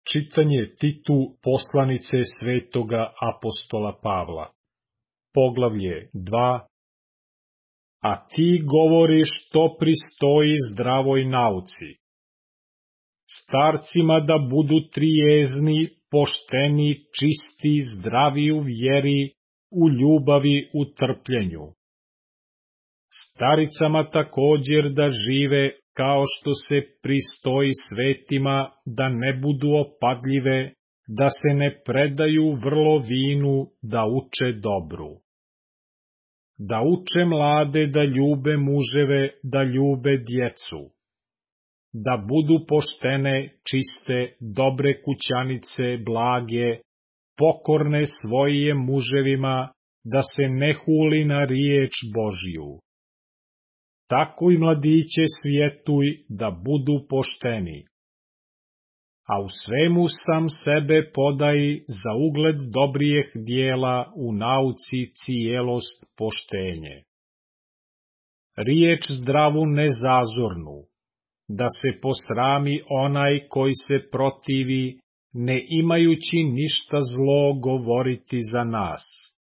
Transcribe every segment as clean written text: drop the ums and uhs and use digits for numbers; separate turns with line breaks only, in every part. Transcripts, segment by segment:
Čitanje Titu poslanice svetoga apostola Pavla. Poglavlje 2. A ti govoriš što pristoji zdravoj nauci. Starcima da budu trijezni, pošteni, čisti, zdravi u vjeri, u ljubavi, u trpljenju. Staricama također da žive kao što se pristoji svetima, da ne budu opadljive, da se ne predaju vrlo vinu, da uče dobru. Da uče mlade da ljube muževe, da ljube djecu. Da budu poštene, čiste, dobre kućanice, blage, pokorne svojim muževima, da se ne huli na riječ Božju. Tako i mladiće svjetuj da budu pošteni. A u svemu sam sebe podaj za ugled dobrijeh dijela u nauci cijelost poštenje. Riječ zdravu nezazornu, da se posrami onaj koji se protivi, ne imajući ništa zlo govoriti za nas.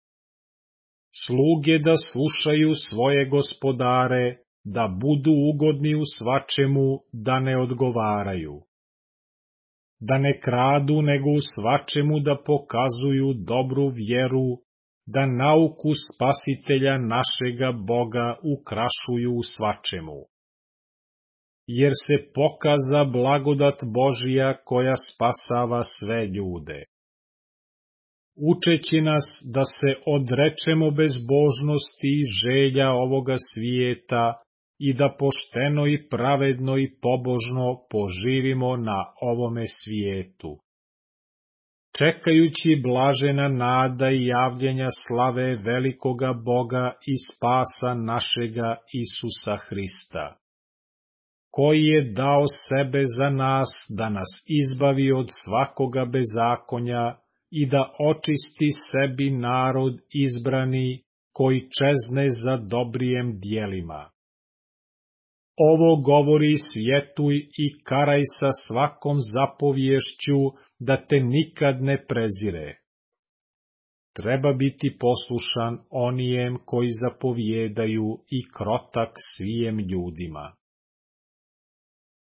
Sluge da slušaju svoje gospodare, da budu ugodni u svačemu, da ne odgovaraju. Da ne kradu, nego u svačemu da pokazuju dobru vjeru, da nauku Spasitelja našega Boga ukrašuju u svačemu. Jer se pokaza blagodat Božija koja spasava sve ljude. Učeći nas da se odrečemo bezbožnosti i želja ovoga svijeta i da pošteno i pravedno i pobožno poživimo na ovome svijetu. Čekajući blažena nada i javljenja slave velikoga Boga i spasa našega Isusa Hrista, koji je dao sebe za nas da nas izbavi od svakoga bezakonja i da očisti sebi narod izbrani koji čezne za dobrijem djelima. Ovo govori svjetuj i karaj sa svakom zapovješću da te nikad ne prezire. Treba biti poslušan onijem koji zapovjedaju i krotak svijem ljudima.